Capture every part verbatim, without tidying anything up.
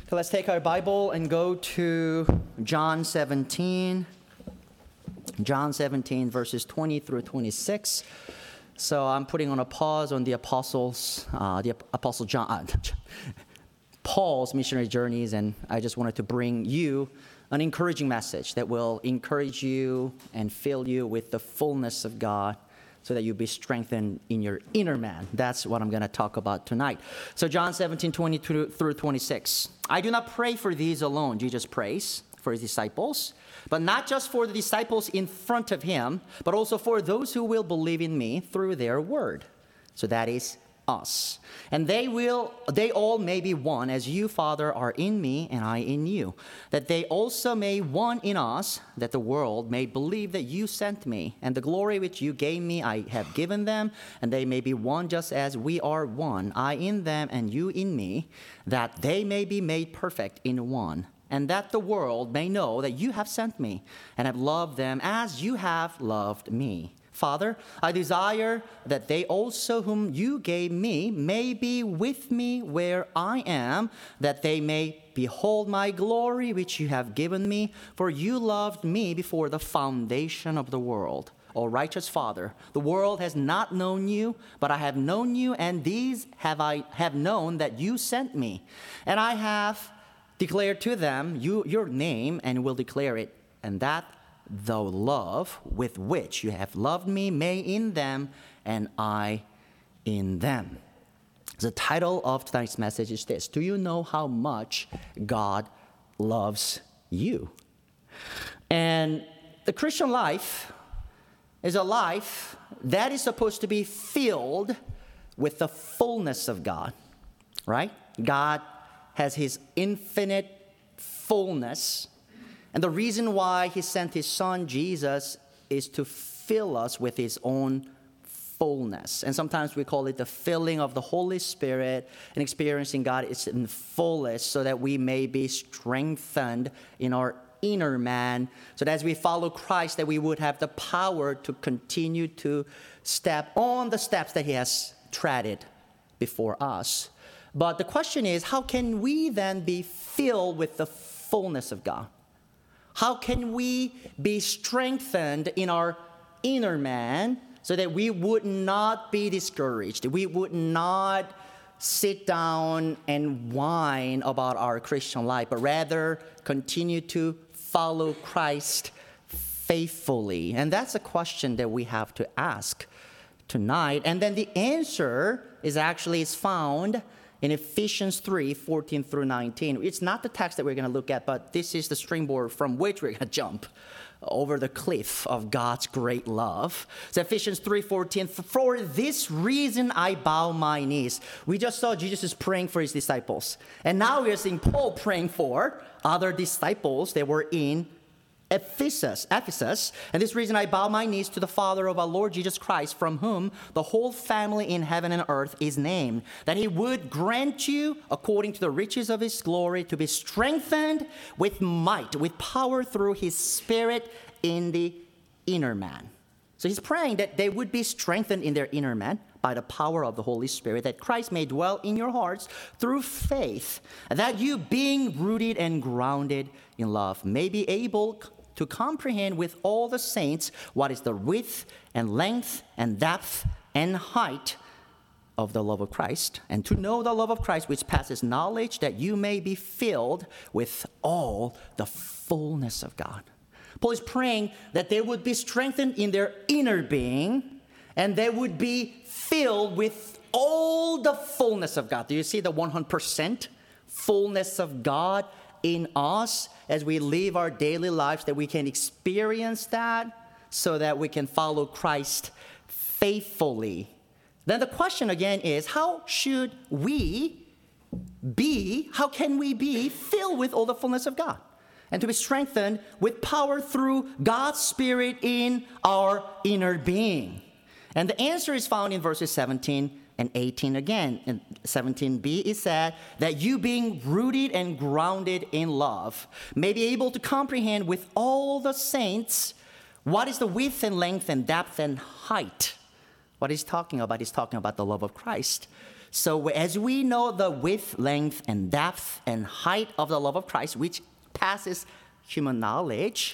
So let's take our Bible and go to John seventeen. John seventeen, verses twenty through twenty-six. So I'm putting on a pause on the apostles, uh, the Apostle John, uh, Paul's missionary journeys, and I just wanted to bring you an encouraging message that will encourage you and fill you with the fullness of God, so that you'll be strengthened in your inner man. That's what I'm going to talk about tonight. So John seventeen, twenty through twenty-six. I do not pray for these alone. Jesus prays for his disciples, but not just for the disciples in front of him, but also for those who will believe in me through their word. So that is us. And they will, they all may be one, as you, Father, are in me and I in you, that they also may one in us, that the world may believe that you sent me, and the glory which you gave me I have given them, and they may be one just as we are one, I in them and you in me, that they may be made perfect in one, and that the world may know that you have sent me and have loved them as you have loved me. Father, I desire that they also whom you gave me may be with me where I am, that they may behold my glory which you have given me, for you loved me before the foundation of the world. O righteous Father, the world has not known you, but I have known you, and these have I have known that you sent me. And I have declared to them you, your name, and will declare it, and that the love with which you have loved me may in them and I in them. The title of tonight's message is this: do you know how much God loves you? And the Christian life is a life that is supposed to be filled with the fullness of God, right? God has his infinite fullness. And the reason why he sent his son, Jesus, is to fill us with his own fullness. And sometimes we call it the filling of the Holy Spirit, and experiencing God is in fullest, so that we may be strengthened in our inner man, so that as we follow Christ, that we would have the power to continue to step on the steps that he has treaded before us. But the question is, how can we then be filled with the fullness of God? How can we be strengthened in our inner man so that we would not be discouraged? We would not sit down and whine about our Christian life, but rather continue to follow Christ faithfully. And that's a question that we have to ask tonight. And then the answer is actually is found in Ephesians three, fourteen through nineteen. It's not the text that we're going to look at, but this is the springboard from which we're going to jump over the cliff of God's great love. So Ephesians three, fourteen, for this reason I bow my knees. We just saw Jesus is praying for his disciples. And now we are seeing Paul praying for other disciples that were in Ephesus, Ephesus, and this reason I bow my knees to the Father of our Lord Jesus Christ, from whom the whole family in heaven and earth is named, that he would grant you, according to the riches of his glory, to be strengthened with might, with power through his Spirit in the inner man. So he's praying that they would be strengthened in their inner man by the power of the Holy Spirit, that Christ may dwell in your hearts through faith, and that you, being rooted and grounded in love, may be able to comprehend with all the saints what is the width and length and depth and height of the love of Christ, and to know the love of Christ which passes knowledge, that you may be filled with all the fullness of God. Paul is praying that they would be strengthened in their inner being, and they would be filled with all the fullness of God. Do you see the one hundred percent fullness of God in us as we live our daily lives, that we can experience that so that we can follow Christ faithfully? Then the question again is, how should we be, how can we be filled with all the fullness of God and to be strengthened with power through God's Spirit in our inner being? And the answer is found in verses seventeen and eighteen again. In seventeen b, it said that you, being rooted and grounded in love, may be able to comprehend with all the saints what is the width and length and depth and height. What he's talking about, he's talking about the love of Christ. So as we know the width, length, and depth and height of the love of Christ, which passes human knowledge,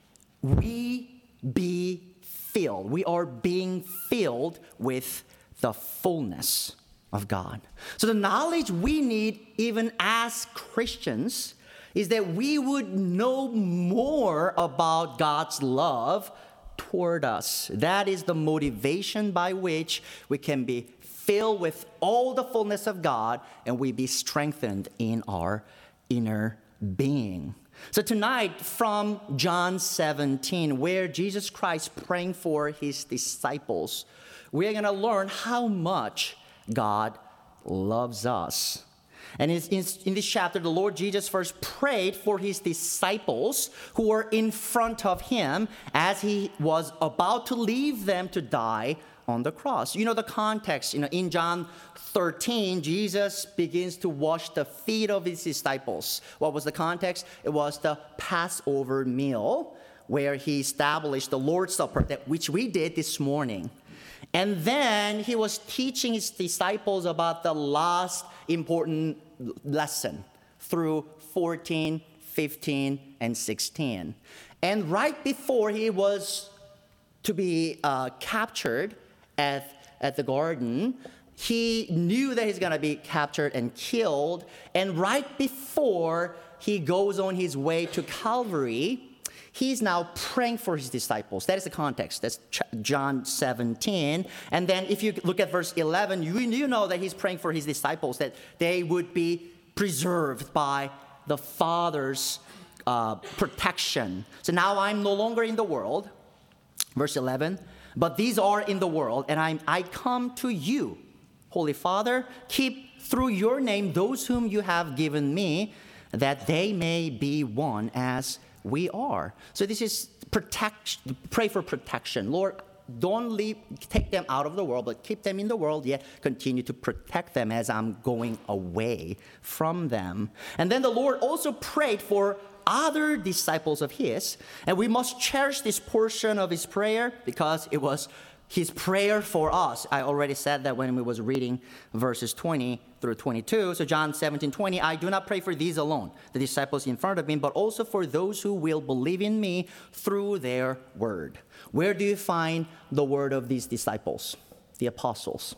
we be filled. We are being filled with the fullness of God. So the knowledge we need even as Christians is that we would know more about God's love toward us. That is the motivation by which we can be filled with all the fullness of God and we be strengthened in our inner being. So tonight from John seventeen, where Jesus Christ praying for his disciples, we're going to learn how much God loves us. And in, in, in this chapter, the Lord Jesus first prayed for his disciples who were in front of him as he was about to leave them to die on the cross. You know the context. You know, in John thirteen, Jesus begins to wash the feet of his disciples. What was the context? It was the Passover meal where he established the Lord's Supper, that which we did this morning. And then he was teaching his disciples about the last important lesson through fourteen, fifteen, and sixteen. And right before he was to be uh, captured at, at the garden, he knew that he's going to be captured and killed. And right before he goes on his way to Calvary, he's now praying for his disciples. That is the context. That's John seventeen. And then if you look at verse eleven, you, you know that he's praying for his disciples, that they would be preserved by the Father's uh, protection. So now I'm no longer in the world. Verse eleven. But these are in the world, and I, I come to you, Holy Father, keep through your name those whom you have given me, that they may be one as we are. So this is protect, pray for protection. Lord, don't leave, take them out of the world, but keep them in the world, yet continue to protect them as I'm going away from them. And then the Lord also prayed for other disciples of his, and we must cherish this portion of his prayer because it was his prayer for us. I already said that when we was reading verses twenty through twenty-two. So John seventeen twenty, I do not pray for these alone, the disciples in front of me, but also for those who will believe in me through their word. Where do you find the word of these disciples? The apostles,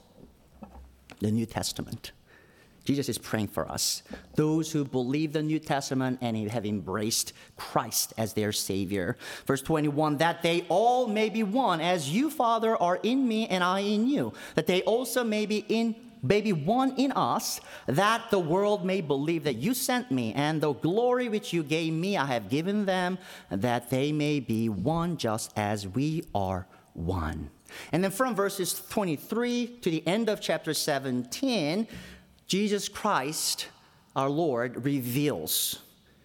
the New Testament. Jesus is praying for us, those who believe the New Testament and have embraced Christ as their Savior. Verse twenty-one, that they all may be one, as you, Father, are in me and I in you, that they also may be in may be one in us, that the world may believe that you sent me, and the glory which you gave me I have given them, that they may be one just as we are one. And then from verses twenty-three to the end of chapter seventeen, Jesus Christ, our Lord, reveals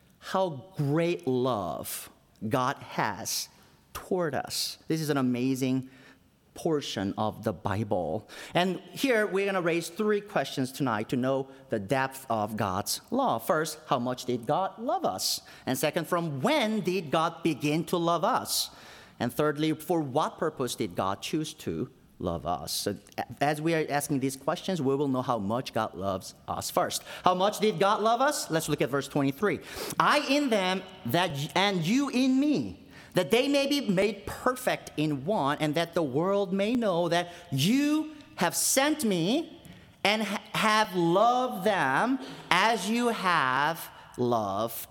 how great love God has toward us. This is an amazing portion of the Bible. And here we're going to raise three questions tonight to know the depth of God's love. First, how much did God love us? And second, from when did God begin to love us? And thirdly, for what purpose did God choose to love us? So as we are asking these questions, we will know how much God loves us. First, how much did God love us? Let's look at verse twenty-three. I in them, that and you in me, that they may be made perfect in one, and that the world may know that you have sent me and ha- have loved them as you have loved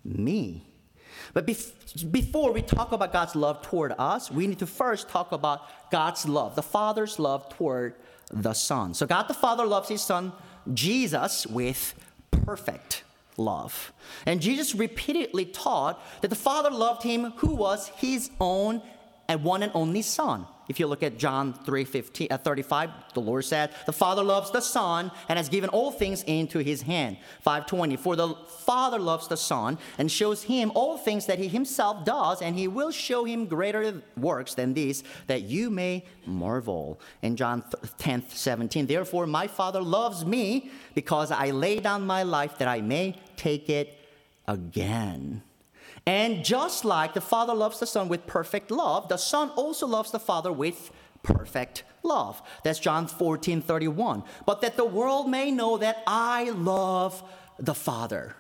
me. But bef- before we talk about God's love toward us, we need to first talk about God's love, the Father's love toward the Son. So God the Father loves his Son, Jesus, with perfect love. And Jesus repeatedly taught that the Father loved him who was his own and one and only Son. If you look at John three fifteen, uh, thirty-five, the Lord said, the Father loves the Son and has given all things into his hand. five twenty, for the Father loves the Son and shows him all things that he himself does, and he will show him greater works than these, that you may marvel. In John ten seventeen, therefore my Father loves me because I lay down my life that I may take it again. And just like the Father loves the Son with perfect love, the Son also loves the Father with perfect love. That's John fourteen thirty-one. But that the world may know that I love the Father.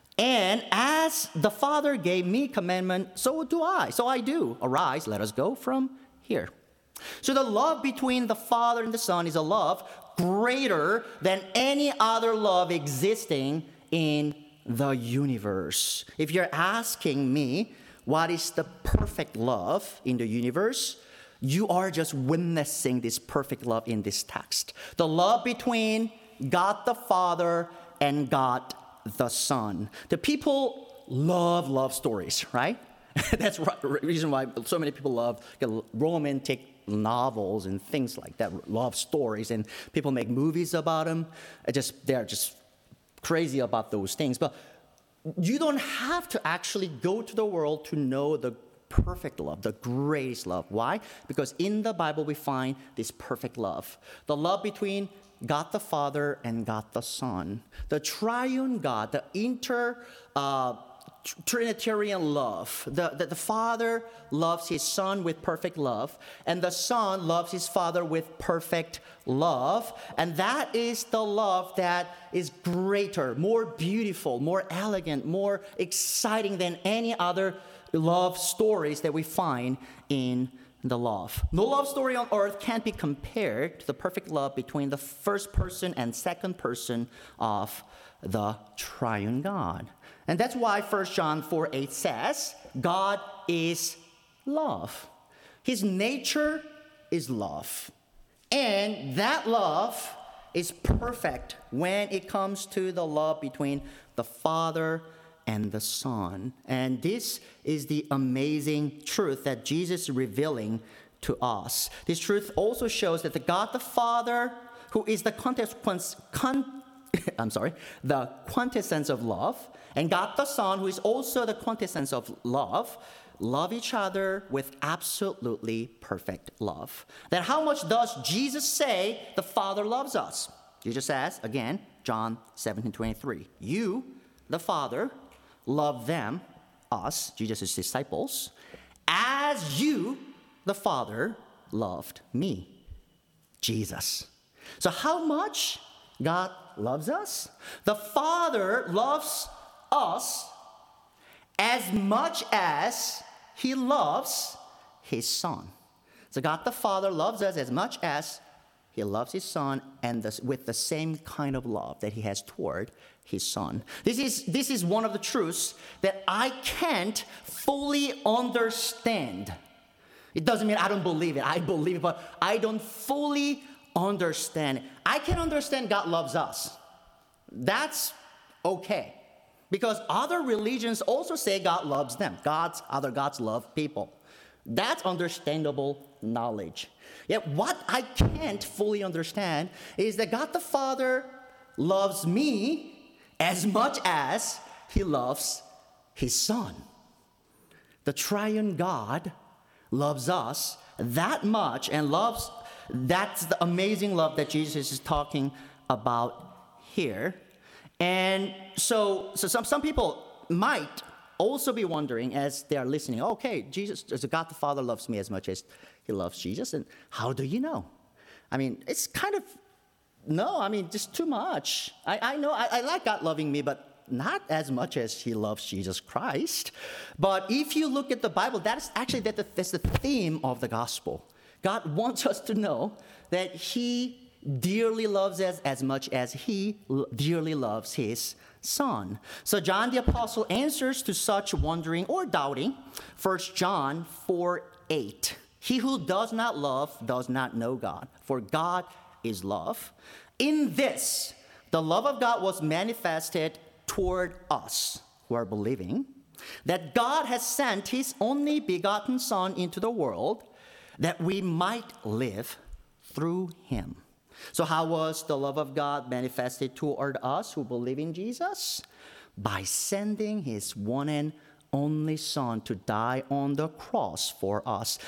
And as the Father gave me commandment, so do I. So I do. Arise, let us go from here. So the love between the Father and the Son is a love greater than any other love existing in the universe. If you're asking me what is the perfect love in the universe, you are just witnessing this perfect love in this text. The love between God the Father and God the Son. The people love love stories, right? That's the reason why so many people love romantic novels and things like that, love stories, and people make movies about them. It just they're just crazy about those things. But you don't have to actually go to the world to know the perfect love, the greatest love. Why? Because in the Bible we find this perfect love. The love between God the Father and God the Son. The triune God, the inter uh, Trinitarian love. The, the, the Father loves his Son with perfect love, and the Son loves his Father with perfect love. And that is the love that is greater, more beautiful, more elegant, more exciting than any other love stories that we find in the love. No love story on earth can't be compared to the perfect love between the first person and second person of the triune God. And that's why First John four eight says, God is love. His nature is love. And that love is perfect when it comes to the love between the Father and the Son. And this is the amazing truth that Jesus is revealing to us. This truth also shows that the God the Father, who is the quintessence, con, I'm sorry, the quintessence of love, and God the Son, who is also the quintessence of love, love each other with absolutely perfect love. Then how much does Jesus say the Father loves us? Jesus says, again, John seventeen twenty-three, you, the Father, love them, us, Jesus' disciples, as you, the Father, loved me, Jesus. So how much God loves us? The Father loves us as much as he loves his Son. So God the Father loves us as much as he loves his Son, and the, with the same kind of love that he has toward his Son. This is, this is one of the truths that I can't fully understand. It doesn't mean I don't believe it. I believe it, but I don't fully understand. I can understand God loves us. That's okay. Because other religions also say God loves them. Gods, other gods love people. That's understandable knowledge. Yet what I can't fully understand is that God the Father loves me as much as he loves his Son. The triune God loves us that much and loves, that's the amazing love that Jesus is talking about here. And so, so some, some people might also be wondering as they are listening, okay, Jesus, God the Father loves me as much as he loves Jesus, and how do you know? I mean, it's kind of, no, I mean, just too much. I, I know, I, I like God loving me, but not as much as he loves Jesus Christ. But if you look at the Bible, that is actually that the, that's the theme of the gospel. God wants us to know that he dearly loves us as much as he dearly loves his Son. So John the Apostle answers to such wondering or doubting. First John four eight. He who does not love does not know God, for God is love. In this, the love of God was manifested toward us who are believing, that God has sent his only begotten Son into the world, that we might live through him. So how was the love of God manifested toward us who believe in Jesus? By sending his one and only Son to die on the cross for us.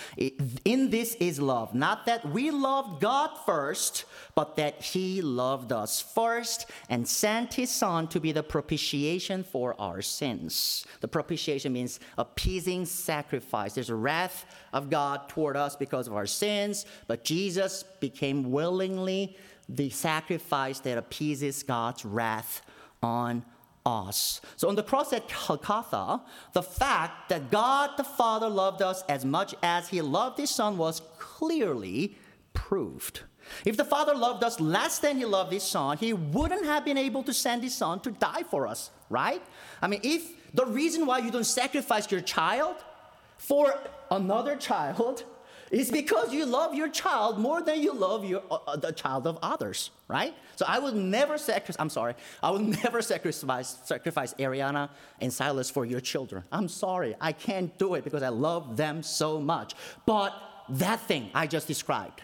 In this is love, not that we loved God first, but that he loved us first and sent his Son to be the propitiation for our sins. The propitiation means appeasing sacrifice. There's a wrath of God toward us because of our sins, but Jesus became willingly the sacrifice that appeases God's wrath on us. So on the cross at Golgotha, the fact that God the Father loved us as much as he loved his Son was clearly proved. If the Father loved us less than he loved his Son, he wouldn't have been able to send his Son to die for us, right? I mean, if the reason why you don't sacrifice your child for another child is because you love your child more than you love your uh, the child of others, right? So I would never sacrifice, I'm sorry, I would never sacrifice, sacrifice Ariana and Silas for your children. I'm sorry, I can't do it because I love them so much. But that thing I just described,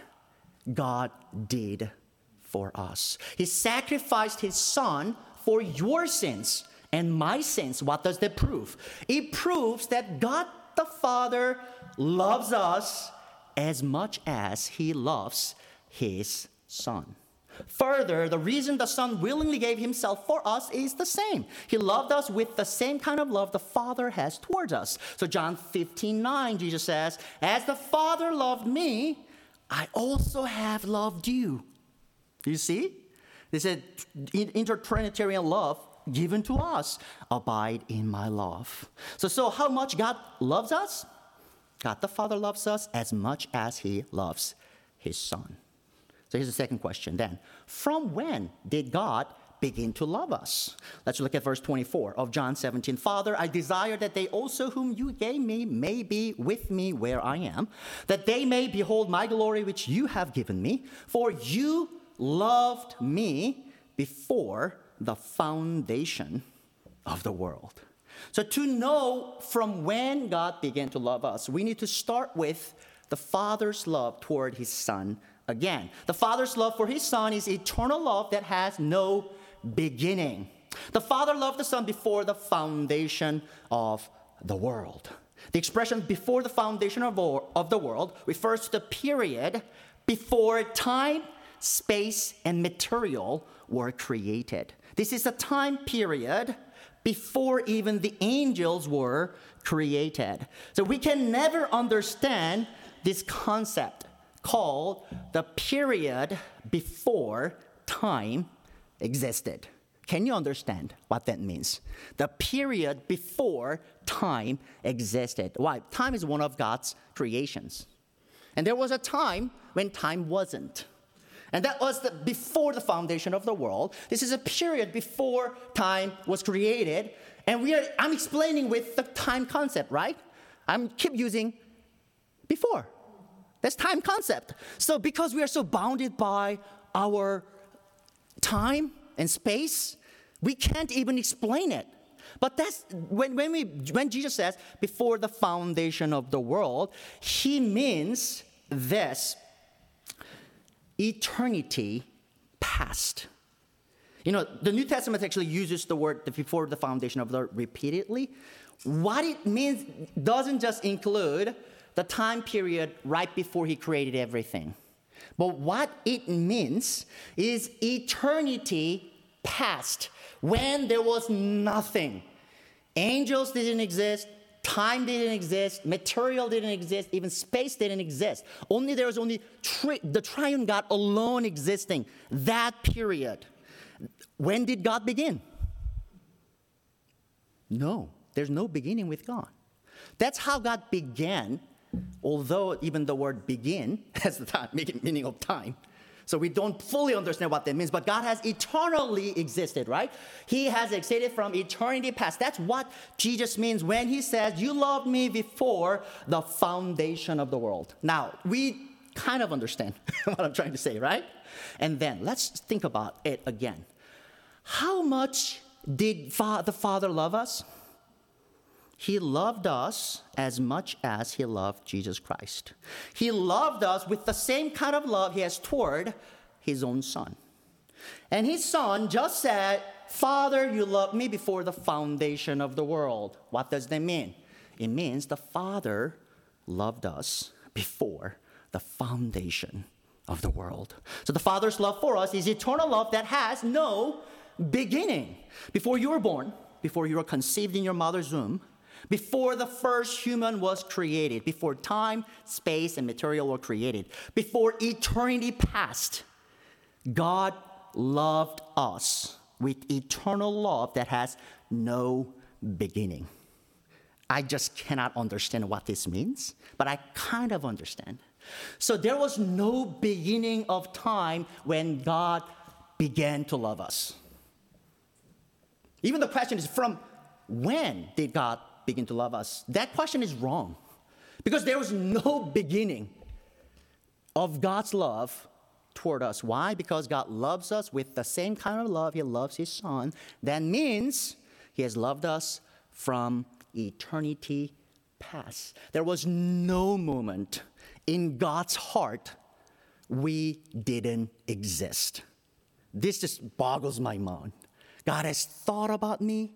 God did for us. He sacrificed his Son for your sins and my sins. What does that prove? It proves that God the Father loves us as much as he loves his Son. Further, the reason the Son willingly gave himself for us is the same. He loved us with the same kind of love the Father has towards us. So John fifteen nine, Jesus says, "As the Father loved me, I also have loved you." You see? They said, intertrinitarian love given to us. Abide in my love. So, so how much God loves us? God the Father loves us as much as he loves his Son. So here's the second question then. From when did God begin to love us? Let's look at verse twenty-four of John seventeen. "Father, I desire that they also whom you gave me may be with me where I am, that they may behold my glory which you have given me. For you loved me before the foundation of the world." So to know from when God began to love us, we need to start with the Father's love toward his Son again. The Father's love for his Son is eternal love that has no beginning. The Father loved the Son before the foundation of the world. The expression "before the foundation of the world" refers to the period before time, space, and material were created. This is a time period before even the angels were created. So we can never understand this concept called the period before time existed. Can you understand what that means? The period before time existed. Why? Time is one of God's creations. And there was a time when time wasn't. And that was the, before the foundation of the world. This is a period before time was created. And we are, I'm explaining with the time concept, right? I'm keep using before. That's time concept. So because we are so bounded by our time and space, we can't even explain it. But that's when, when we when Jesus says before the foundation of the world, he means this: eternity past. You know, the New Testament actually uses the word before the foundation of the world repeatedly. What it means doesn't just include the time period right before he created everything. But what it means is eternity past, when there was nothing. Angels didn't exist, time didn't exist, material didn't exist, even space didn't exist. Only there was only tri- the triune God alone existing. That period. When did God begin? No, there's no beginning with God. That's how God began, although even the word begin has the time, meaning of time. So we don't fully understand what that means, but God has eternally existed, right? He has existed from eternity past. That's what Jesus means when he says, you loved me before the foundation of the world. Now, we kind of understand what I'm trying to say, right? And then let's think about it again. How much did fa- the Father love us? He loved us as much as he loved Jesus Christ. He loved us with the same kind of love he has toward his own Son. And his Son just said, Father, you loved me before the foundation of the world. What does that mean? It means the Father loved us before the foundation of the world. So the Father's love for us is eternal love that has no beginning. Before you were born, before you were conceived in your mother's womb, before the first human was created, before time, space, and material were created, before eternity passed, God loved us with eternal love that has no beginning. I just cannot understand what this means, but I kind of understand. So there was no beginning of time when God began to love us. Even the question is, from when did God begin to love us? That question is wrong, because there was no beginning of God's love toward us. Why? Because God loves us with the same kind of love He loves His Son. That means He has loved us from eternity past. There was no moment in God's heart we didn't exist. This just boggles my mind. God has thought about me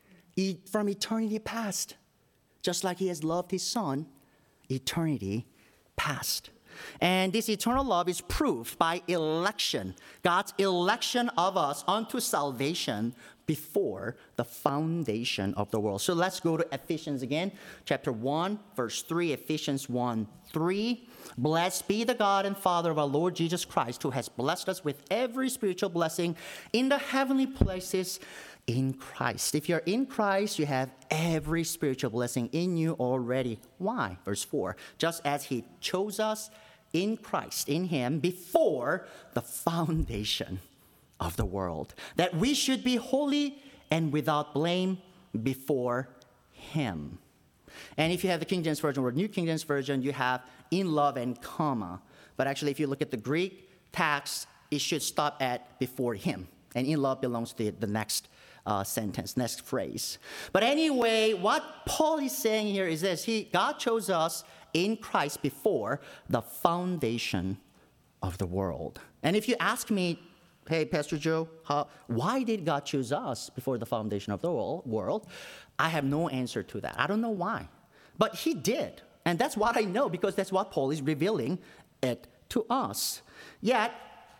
from eternity past, just like He has loved His Son eternity past. And this eternal love is proved by election, God's election of us unto salvation before the foundation of the world. So let's go to Ephesians again, chapter one, verse three, Ephesians one, three. Blessed be the God and Father of our Lord Jesus Christ, who has blessed us with every spiritual blessing in the heavenly places in Christ. If you're in Christ, you have every spiritual blessing in you already. Why? Verse four, just as He chose us in Christ, in Him, before the foundation of the world, that we should be holy and without blame before Him. And if you have the King James Version or New King James Version, you have in love and comma. But actually, if you look at the Greek text, it should stop at before Him. And in love belongs to the next uh, sentence, next phrase. But anyway, what Paul is saying here is this. He, God chose us in Christ before the foundation of the world. And if you ask me, hey, Pastor Joe, how, why did God choose us before the foundation of the world? I have no answer to that. I don't know why. But He did. And that's what I know, because that's what Paul is revealing it to us. Yet,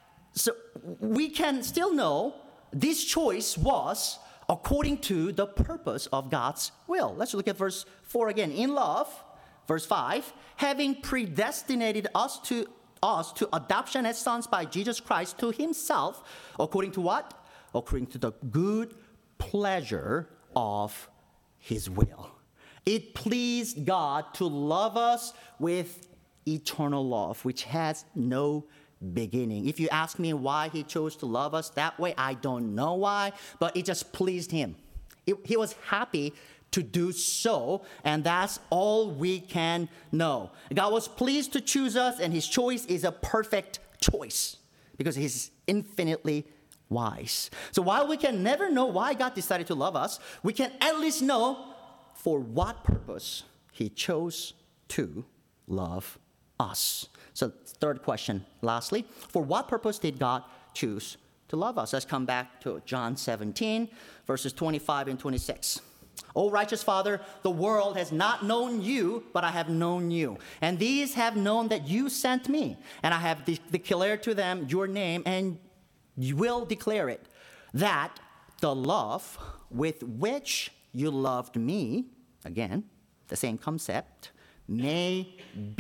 so we can still know this choice was according to the purpose of God's will. Let's look at verse four again. In love, verse five, having predestinated us to us to adoption as sons by Jesus Christ to Himself, according to what? According to the good pleasure of His will. It pleased God to love us with eternal love, which has no beginning. If you ask me why He chose to love us that way, I don't know why, but it just pleased Him. It, he was happy to do so, and that's all we can know. God was pleased to choose us, and His choice is a perfect choice because He's infinitely wise. So while we can never know why God decided to love us, we can at least know for what purpose He chose to love us. So third question, lastly, for what purpose did God choose to love us? Let's come back to John seventeen, verses twenty-five and twenty-six. O righteous Father, the world has not known You, but I have known You. And these have known that You sent me. And I have de- declared to them Your name, and You will declare it, that the love with which You loved me, again, the same concept, may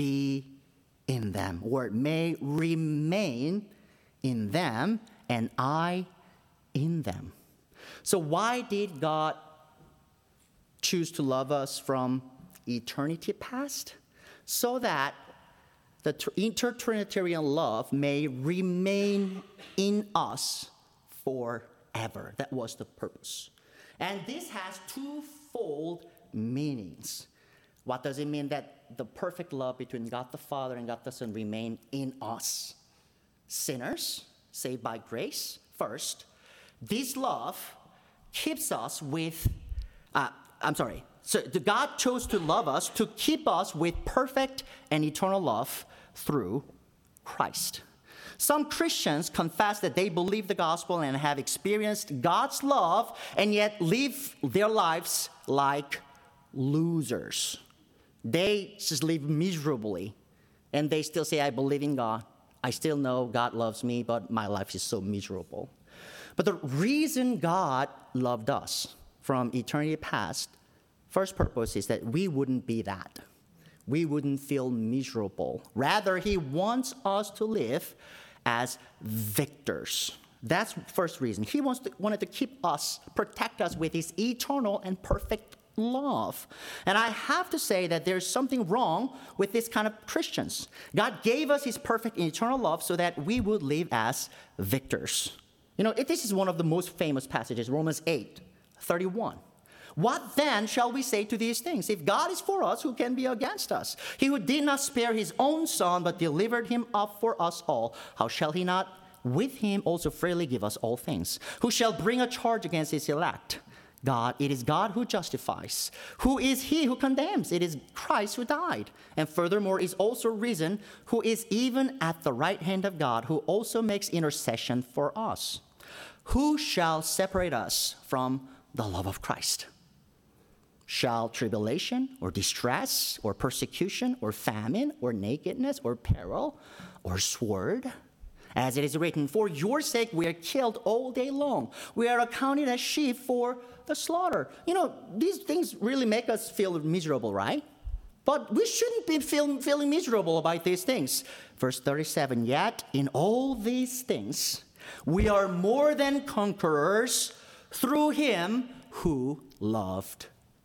be in them, or may remain in them, and I in them. So why did God choose to love us from eternity past? So that the intertrinitarian love may remain in us forever. That was the purpose. And this has twofold meanings. What does it mean that the perfect love between God the Father and God the Son remain in us? Sinners, saved by grace, first. This love keeps us with, uh, I'm sorry, so the God chose to love us to keep us with perfect and eternal love through Christ. Some Christians confess that they believe the gospel and have experienced God's love and yet live their lives like losers. They just live miserably, and they still say, I believe in God. I still know God loves me, but my life is so miserable. But the reason God loved us from eternity past, first purpose is that we wouldn't be that. We wouldn't feel miserable. Rather, he wants us to live as victors. That's the first reason. He wants to, wanted to keep us, protect us with his eternal and perfect love. And I have to say that there's something wrong with this kind of Christians. God gave us his perfect and eternal love so that we would live as victors. You know, this is one of the most famous passages, Romans eight thirty-one. What then shall we say to these things? If God is for us, who can be against us? He who did not spare his own son, but delivered him up for us all, how shall he not with him also freely give us all things? Who shall bring a charge against his elect? God, it is God who justifies. Who is he who condemns? It is Christ who died, and furthermore is also risen, who is even at the right hand of God, who also makes intercession for us. Who shall separate us from the love of Christ? Shall tribulation or distress or persecution or famine or nakedness or peril or sword? As it is written, for your sake we are killed all day long. We are accounted as sheep for the slaughter. You know, these things really make us feel miserable, right? But we shouldn't be feel, feeling miserable about these things. Verse thirty-seven, yet in all these things we are more than conquerors through him who loved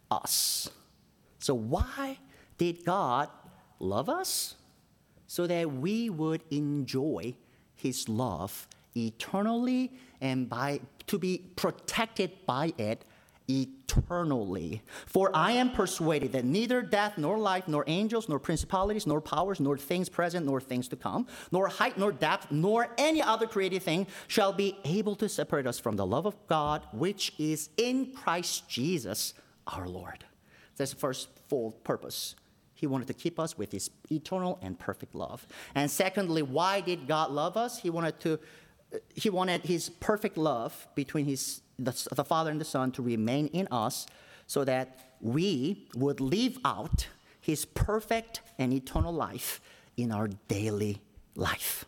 us. So why did God love us? So that we would enjoy his love eternally and by to be protected by it eternally. For I am persuaded that neither death, nor life, nor angels, nor principalities, nor powers, nor things present, nor things to come, nor height, nor depth, nor any other created thing shall be able to separate us from the love of God, which is in Christ Jesus our Lord. That's the first full purpose. He wanted to keep us with his eternal and perfect love. And secondly, why did God love us? He wanted to, he wanted his perfect love between his the, the Father and the Son to remain in us so that we would live out his perfect and eternal life in our daily life.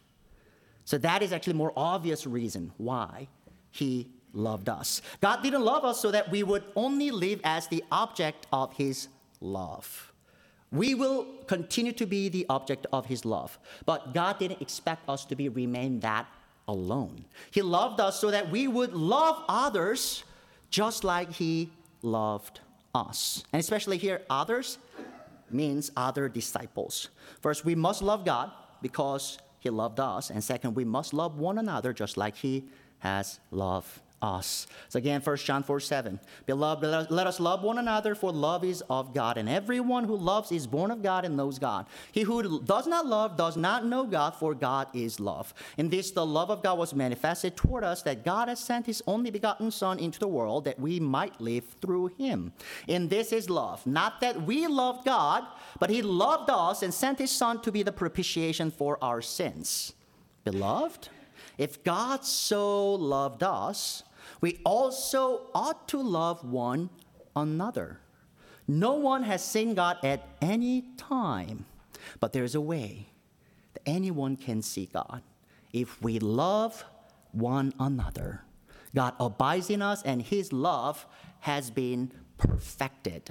So that is actually a more obvious reason why he loved us. God didn't love us so that we would only live as the object of his love. We will continue to be the object of his love, but God didn't expect us to be remain that alone. He loved us so that we would love others just like he loved us. And especially here, others means other disciples. First, we must love God because he loved us. And second, we must love one another just like he has loved us. So again, First John four seven. Beloved, let us love one another, for love is of God. And everyone who loves is born of God and knows God. He who does not love does not know God, for God is love. In this, the love of God was manifested toward us, that God has sent his only begotten Son into the world, that we might live through him. In this is love, not that we loved God, but he loved us and sent his Son to be the propitiation for our sins. Beloved, if God so loved us, we also ought to love one another. No one has seen God at any time, but there's a way that anyone can see God. If we love one another, God abides in us, and his love has been perfected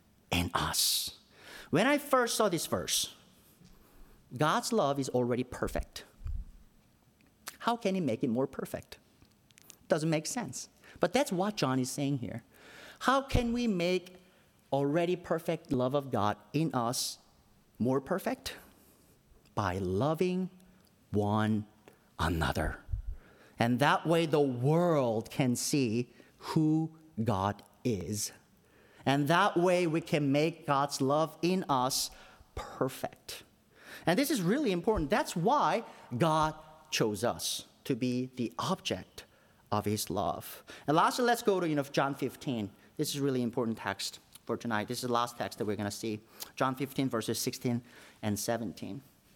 in us. When I first saw this verse, God's love is already perfect. How can he make it more perfect? Doesn't make sense. But that's what John is saying here. How can we make already perfect love of God in us more perfect? By loving one another. And that way the world can see who God is. And that way we can make God's love in us perfect. And this is really important. That's why God chose us to be the object of his love. And lastly, let's go to you know John fifteen. This is a really important text for tonight. This is the last text that we're going to see. John fifteen, verses sixteen and seventeen.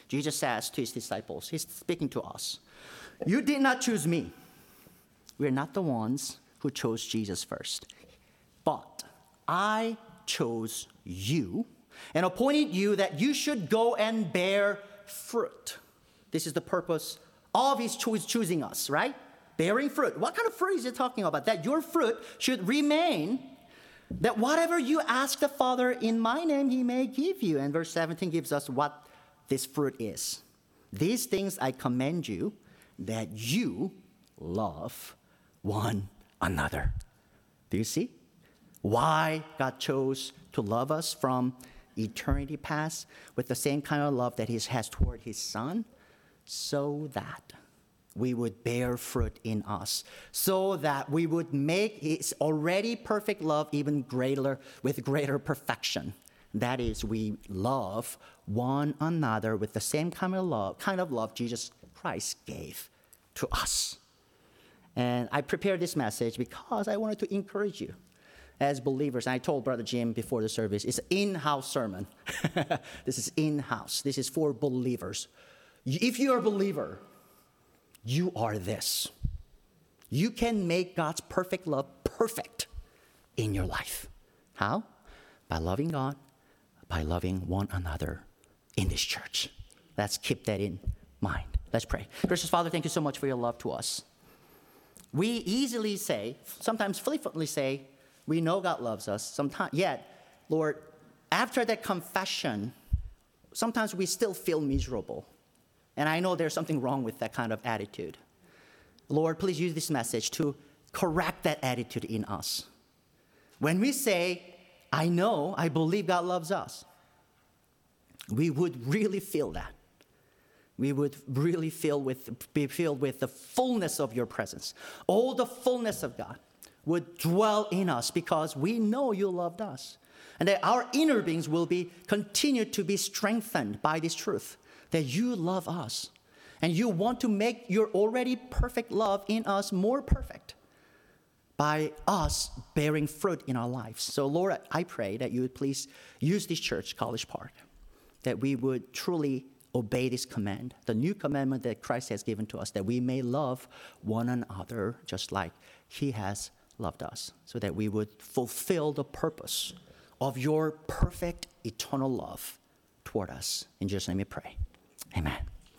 Jesus says to his disciples, he's speaking to us, you did not choose me. We're not the ones who chose Jesus first. But I chose you and appointed you that you should go and bear fruit. This is the purpose of his cho- choosing us, right? Bearing fruit. What kind of fruit is he talking about? That your fruit should remain, that whatever you ask the Father in my name, he may give you. And verse seventeen gives us what this fruit is. These things I command you, that you love one another. Do you see why God chose to love us from eternity past with the same kind of love that he has toward his Son? So that we would bear fruit in us, so that we would make his already perfect love even greater, with greater perfection. That is, we love one another with the same kind of love, kind of love Jesus Christ gave to us. And I prepared this message because I wanted to encourage you as believers. And I told Brother Jim before the service, it's an in-house sermon. This is in-house. This is for believers. If you're a believer, you are this. You can make God's perfect love perfect in your life. How? By loving God, by loving one another in this church. Let's keep that in mind. Let's pray. Gracious Father, thank you so much for your love to us. We easily say, sometimes flippantly say, we know God loves us. Sometimes, yet, Lord, after that confession, sometimes we still feel miserable. And I know there's something wrong with that kind of attitude. Lord, please use this message to correct that attitude in us. When we say, I know, I believe God loves us, we would really feel that. We would really feel with, be filled with the fullness of your presence. All the fullness of God would dwell in us because we know you loved us. And that our inner beings will be continued to be strengthened by this truth, that you love us. And you want to make your already perfect love in us more perfect by us bearing fruit in our lives. So Lord, I pray that you would please use this church, College Park, that we would truly obey this command, the new commandment that Christ has given to us, that we may love one another just like he has loved us, so that we would fulfill the purpose of your perfect eternal love toward us. In Jesus' name we pray. Amen.